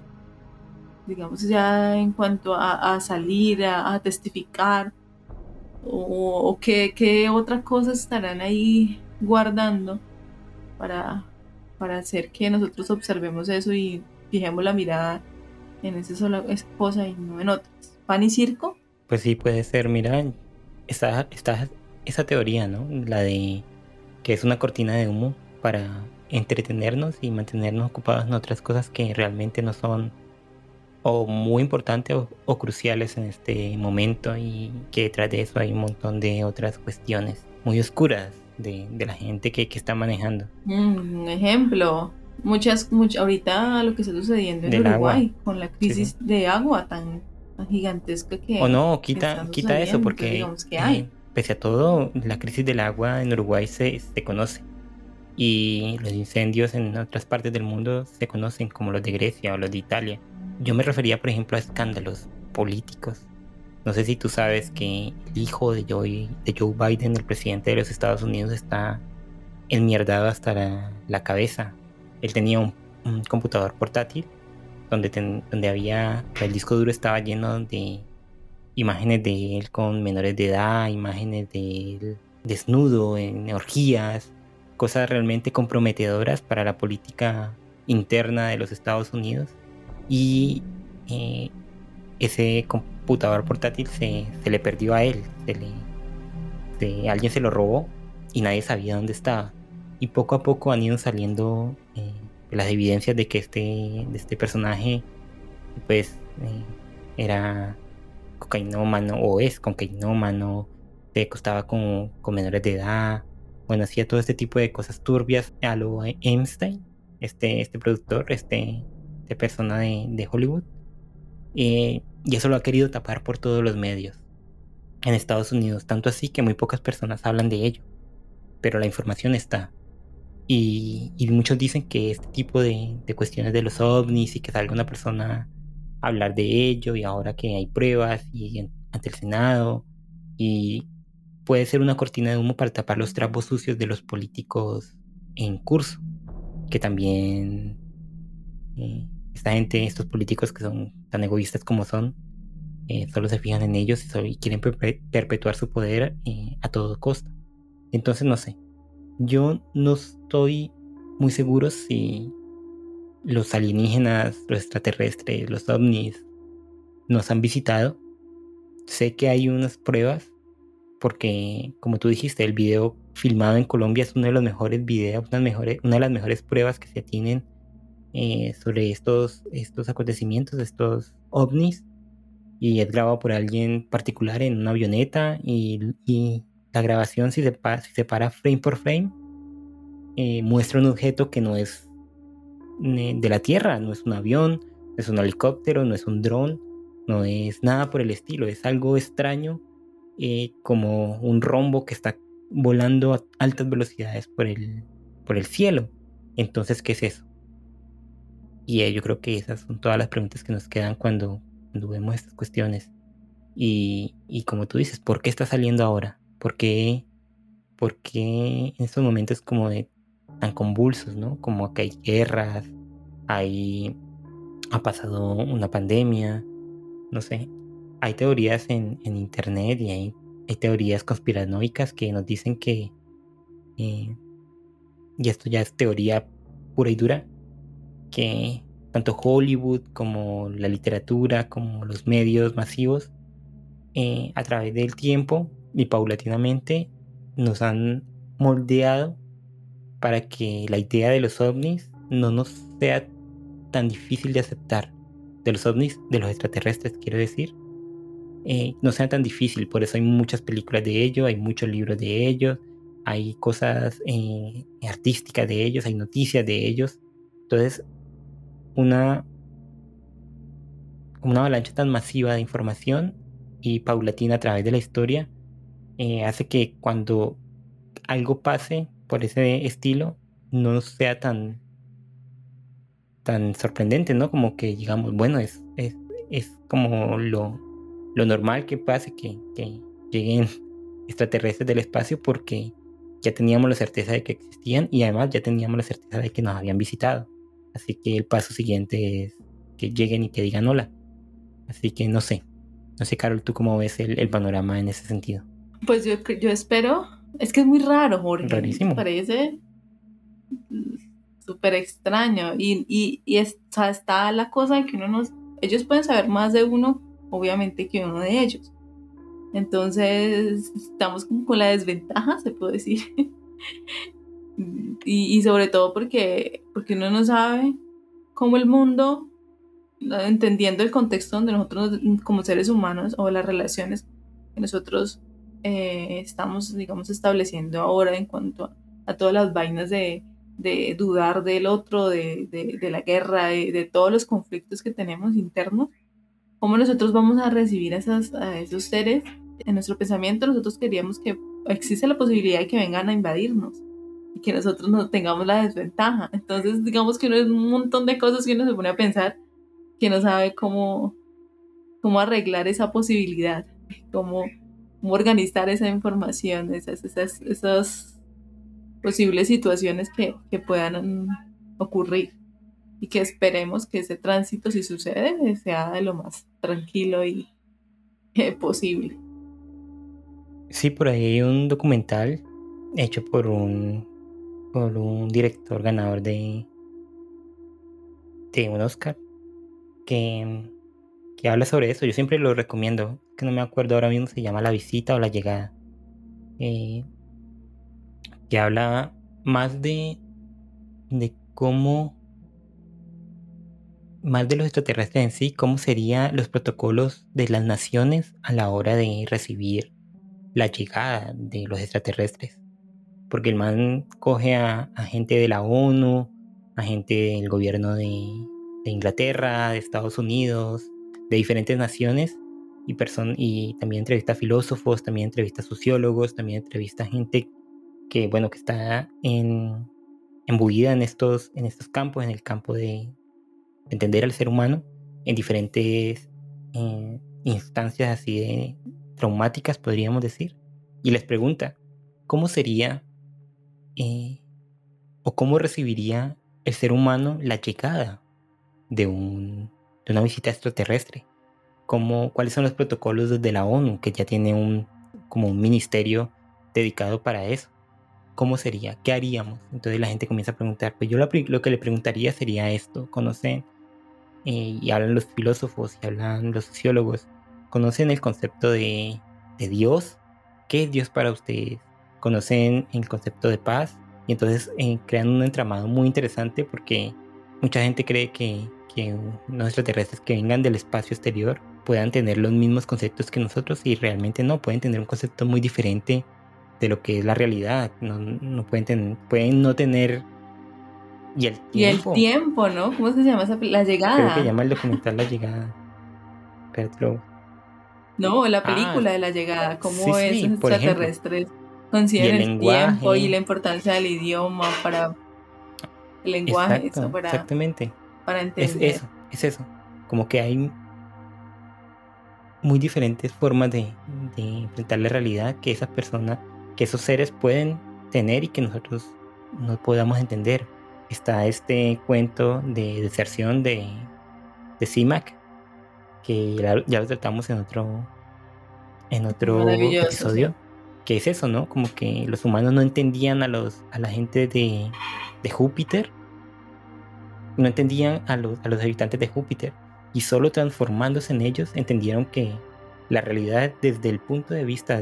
ya en cuanto a salir, a testificar, o qué otras cosas estarán ahí guardando para hacer que nosotros observemos eso y fijemos la mirada en esa cosa y no en otras. ¿Pan y circo? Pues sí, puede ser. Mira, está esa teoría, ¿no? La de que es una cortina de humo para entretenernos y mantenernos ocupados en otras cosas que realmente no son o muy importantes o cruciales en este momento, y que detrás de eso hay un montón de otras cuestiones muy oscuras de la gente que está manejando. Un ejemplo. ahorita lo que está sucediendo en del agua. Uruguay con la Sí, sí. crisis de agua tan gigantesca O no, que está quita eso, sucediendo, entonces porque digamos que hay. pese a todo, la crisis del agua en Uruguay se conoce. Y los incendios en otras partes del mundo se conocen como los de Grecia o los de Italia. Yo me refería, por ejemplo, a escándalos políticos. No sé si tú sabes que el hijo de Joe Biden, el presidente de los Estados Unidos, está enmierdado hasta la cabeza. Él tenía un computador portátil donde el disco duro estaba lleno de imágenes de él con menores de edad, imágenes de él desnudo en orgías, cosas realmente comprometedoras para la política interna de los Estados Unidos. Y eh, ese computador portátil se le perdió a él, alguien se lo robó y nadie sabía dónde estaba. Y poco a poco han ido saliendo las evidencias de que de este personaje pues era cocainómano o es cocainómano, se acostaba con menores de edad, bueno, hacía todo este tipo de cosas turbias a lo Epstein, este productor, este persona de Hollywood, y eso lo ha querido tapar por todos los medios en Estados Unidos, tanto así que muy pocas personas hablan de ello, pero la información está. Y muchos dicen que este tipo de cuestiones de los ovnis y que salga una persona a hablar de ello y ahora que hay pruebas ante el Senado y puede ser una cortina de humo para tapar los trapos sucios de los políticos en curso, que también esta gente, estos políticos que son tan egoístas como son, solo se fijan en ellos y quieren perpetuar su poder a todo costo. Entonces no sé. Yo no estoy muy seguro si los alienígenas, los extraterrestres, los ovnis nos han visitado. Sé que hay unas pruebas porque, como tú dijiste, el video filmado en Colombia es uno de los mejores videos, una de las mejores pruebas que se tienen sobre estos acontecimientos, estos ovnis. Y es grabado por alguien particular en una avioneta y la grabación, si se para frame por frame, muestra un objeto que no es de la Tierra, no es un avión, no es un helicóptero, no es un dron, no es nada por el estilo, es algo extraño, como un rombo que está volando a altas velocidades por el cielo. Entonces, ¿qué es eso? Y yo creo que esas son todas las preguntas que nos quedan cuando vemos estas cuestiones. Y como tú dices, ¿por qué está saliendo ahora? Por qué en estos momentos como de tan convulsos, ¿no? Como que hay guerras, hay, ha pasado una pandemia, no sé. Hay teorías en internet y hay teorías conspiranoicas que nos dicen que, eh, y esto ya es teoría pura y dura, que tanto Hollywood como la literatura, como los medios masivos, a través del tiempo y paulatinamente nos han moldeado para que la idea de los ovnis no nos sea tan difícil de aceptar, de los ovnis, de los extraterrestres, quiero decir, no sea tan difícil. Por eso hay muchas películas de ellos, hay muchos libros de ellos, hay cosas artísticas de ellos, hay noticias de ellos. Entonces, una, una avalancha tan masiva de información y paulatina a través de la historia hace que cuando algo pase por ese estilo no sea tan sorprendente, ¿no? Como que digamos, bueno, es como lo normal que pase que lleguen extraterrestres del espacio porque ya teníamos la certeza de que existían y además ya teníamos la certeza de que nos habían visitado. Así que el paso siguiente es que lleguen y que digan hola. Así que no sé. No sé, Carol, ¿tú cómo ves el panorama en ese sentido? Pues yo espero, es que es muy raro, Jorge, ¿no te Rarísimo. parece? Súper extraño. O sea, está la cosa de que ellos pueden saber más de uno, obviamente, que uno de ellos. Entonces, estamos como con la desventaja, se puede decir. Y sobre todo porque uno no sabe cómo el mundo, entendiendo el contexto donde nosotros como seres humanos o las relaciones que nosotros estamos, digamos, estableciendo ahora en cuanto a todas las vainas de dudar del otro, de la guerra, de todos los conflictos que tenemos internos, ¿cómo nosotros vamos a recibir a esos seres en nuestro pensamiento? Nosotros queríamos que existe la posibilidad de que vengan a invadirnos y que nosotros no tengamos la desventaja. Entonces, digamos que uno es un montón de cosas que uno se pone a pensar que no sabe cómo arreglar esa posibilidad, cómo, cómo organizar esa información, esas posibles situaciones que puedan ocurrir y que esperemos que ese tránsito, si sucede, sea de lo más tranquilo y posible. Sí, por ahí hay un documental hecho por un director ganador de un Oscar que, que habla sobre eso. Yo siempre lo recomiendo, que no me acuerdo ahora mismo, se llama La visita o La llegada, eh, que habla más de cómo, más de los extraterrestres en sí, cómo serían los protocolos de las naciones a la hora de recibir la llegada de los extraterrestres. Porque el man coge a gente de la ONU, a gente del gobierno de Inglaterra, de Estados Unidos, de diferentes naciones, y también entrevista a filósofos, también entrevista a sociólogos, también entrevista a gente que, bueno, que está embuida en estos campos, en el campo de entender al ser humano, en diferentes instancias así de traumáticas, podríamos decir, y les pregunta, ¿cómo sería eh, o cómo recibiría el ser humano la llegada de una visita extraterrestre? ¿Cuáles son los protocolos desde la ONU, que ya tiene como un ministerio dedicado para eso? ¿Cómo sería? ¿Qué haríamos? Entonces la gente comienza a preguntar. Pues yo lo que le preguntaría sería esto. ¿Conocen? Y hablan los filósofos y hablan los sociólogos. ¿Conocen el concepto de Dios? ¿Qué es Dios para ustedes? ¿Conocen el concepto de paz? Y entonces crean un entramado muy interesante porque mucha gente cree que unos extraterrestres que vengan del espacio exterior puedan tener los mismos conceptos que nosotros y realmente no, pueden tener un concepto muy diferente de lo que es la realidad. No pueden no tener. Y el Y el tiempo, tiempo, ¿no? ¿Cómo se llama La creo que llegada. llama el documental La llegada. Pero, No, la ah, película de La llegada, sí, cómo esos sí, por ejemplo. extraterrestres Y conciben el el tiempo y lenguaje, la importancia del idioma para el lenguaje, eso exacto, exactamente. para entender. Es eso. Como que hay muy diferentes formas de enfrentar la realidad que esas personas, que esos seres pueden tener y que nosotros no podamos entender. Está este cuento de deserción de CIMAC, que ya lo tratamos en otro Maravilloso, sí. episodio, que es eso, ¿no? Como que los humanos no entendían a la gente de Júpiter, no entendían a los habitantes de Júpiter, y solo transformándose en ellos entendieron que la realidad desde el punto de vista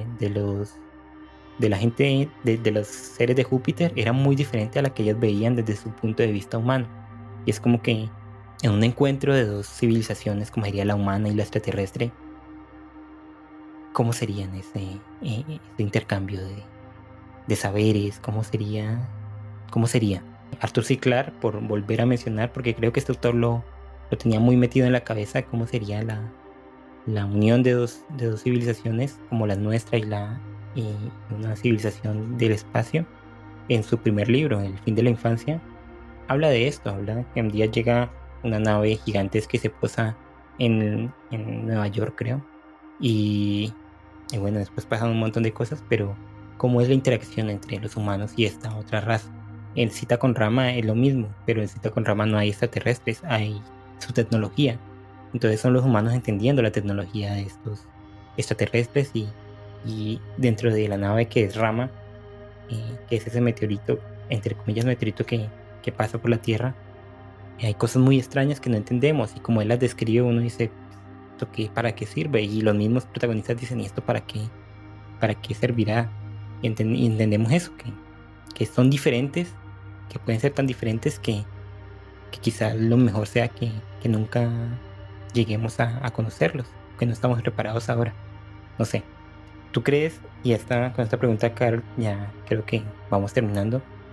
de la gente, de los seres de Júpiter, era muy diferente a la que ellos veían desde su punto de vista humano. Y es como que en un encuentro de dos civilizaciones, como sería la humana y la extraterrestre, ¿cómo serían ese intercambio de saberes? ¿Cómo sería? Arthur C. Clarke, por volver a mencionar, porque creo que este autor lo tenía muy metido en la cabeza, cómo sería la unión de dos civilizaciones como la nuestra y una civilización del espacio. En su primer libro, El fin de la infancia, habla de esto, habla que un día llega una nave gigantesca que se posa en Nueva York, creo, y y bueno, después pasan un montón de cosas, pero ¿cómo es la interacción entre los humanos y esta otra raza? En Cita con Rama es lo mismo, pero en Cita con Rama no hay extraterrestres, hay su tecnología. Entonces son los humanos entendiendo la tecnología de estos extraterrestres y dentro de la nave que es Rama, que es ese meteorito, entre comillas meteorito que pasa por la Tierra, hay cosas muy extrañas que no entendemos y como él las describe uno dice, ¿esto qué, para qué sirve? Y los mismos protagonistas dicen, ¿y esto para qué servirá? Y entendemos eso, que son diferentes, que pueden ser tan diferentes que quizás lo mejor sea que nunca lleguemos a conocerlos, que no estamos preparados ahora. No sé, ¿tú crees? Y con esta pregunta, Carol, ya creo que vamos terminando.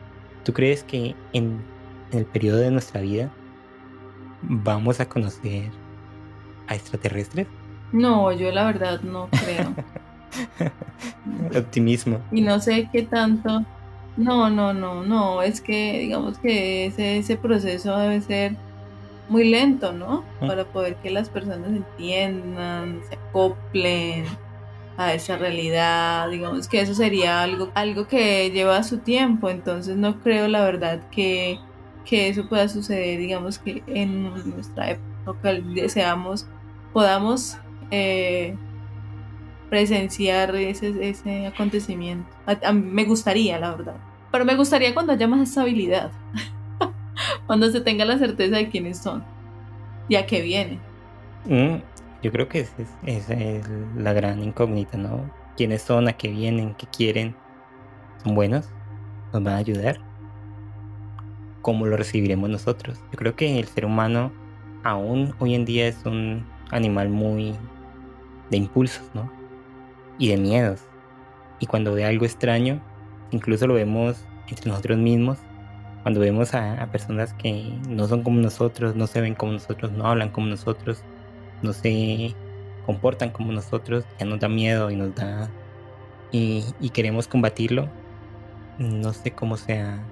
¿Tú crees que en el periodo de nuestra vida vamos a conocer a extraterrestres? No, yo la verdad no creo. Optimismo. Y no sé qué tanto. No, no, no, no. Es que digamos que ese proceso debe ser muy lento, ¿no? Para poder que las personas entiendan, se acoplen a esa realidad. Digamos que eso sería algo que lleva su tiempo. Entonces no creo la verdad que eso pueda suceder, digamos que en nuestra época podamos presenciar ese acontecimiento. A mí me gustaría, la verdad. Pero me gustaría cuando haya más estabilidad, cuando se tenga la certeza de quiénes son y a qué vienen. Yo creo que esa es la gran incógnita, ¿no? ¿Quiénes son? ¿A qué vienen? ¿Qué quieren? ¿Son buenos? ¿Nos van a ayudar? ¿Cómo lo recibiremos nosotros? Yo creo que el ser humano aún hoy en día es un animal muy de impulsos, ¿no? Y de miedos. Y cuando ve algo extraño, incluso lo vemos entre nosotros mismos, cuando vemos a personas que no son como nosotros, no se ven como nosotros, no hablan como nosotros, no se comportan como nosotros, ya nos da miedo y nos da y queremos combatirlo. No sé cómo sea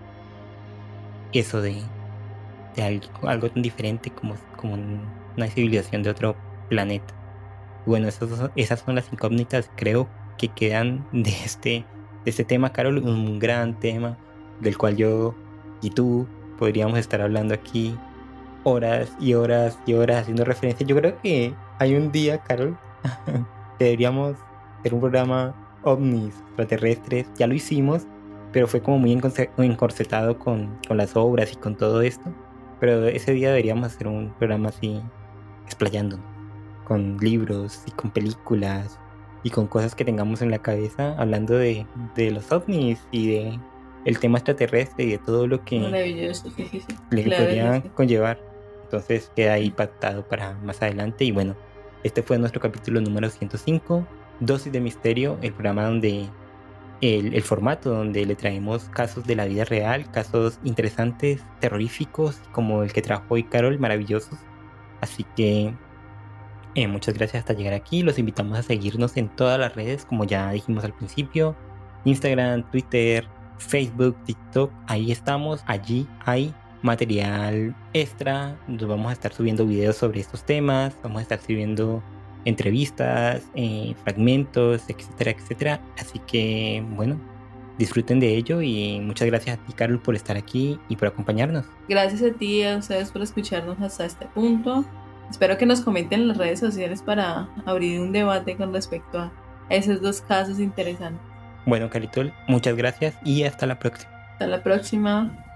eso de algo tan diferente como una civilización de otro planeta. Bueno, esas son las incógnitas, creo, que quedan de este tema, Carol, un gran tema del cual yo y tú podríamos estar hablando aquí horas y horas y horas haciendo referencia. Yo creo que hay un día, Carol, que deberíamos hacer un programa ovnis extraterrestres. Ya lo hicimos, pero fue como muy encorsetado con las obras y con todo esto. Pero ese día deberíamos hacer un programa así, explayándonos, con libros y con películas y con cosas que tengamos en la cabeza, hablando de los ovnis y de el tema extraterrestre y de todo lo que Maravilloso, sí, sí, sí. le Claro que podría sí. conllevar. Entonces queda ahí pactado para más adelante. Y bueno, este fue nuestro capítulo número 105, Dosis de Misterio, el programa donde el formato donde le traemos casos de la vida real, casos interesantes, terroríficos, como el que trajo hoy Carol, maravillosos. Así que muchas gracias hasta llegar aquí. Los invitamos a seguirnos en todas las redes, como ya dijimos al principio: Instagram, Twitter, Facebook, TikTok. Ahí estamos, allí hay material extra. Nos vamos a estar subiendo videos sobre estos temas, vamos a estar subiendo entrevistas, fragmentos, etcétera, etcétera. Así que bueno, disfruten de ello y muchas gracias a ti, Carol, por estar aquí y por acompañarnos. Gracias a ti y a ustedes por escucharnos hasta este punto. Espero que nos comenten en las redes sociales para abrir un debate con respecto a esos dos casos interesantes. Bueno, Caritol, muchas gracias y hasta la próxima. Hasta la próxima.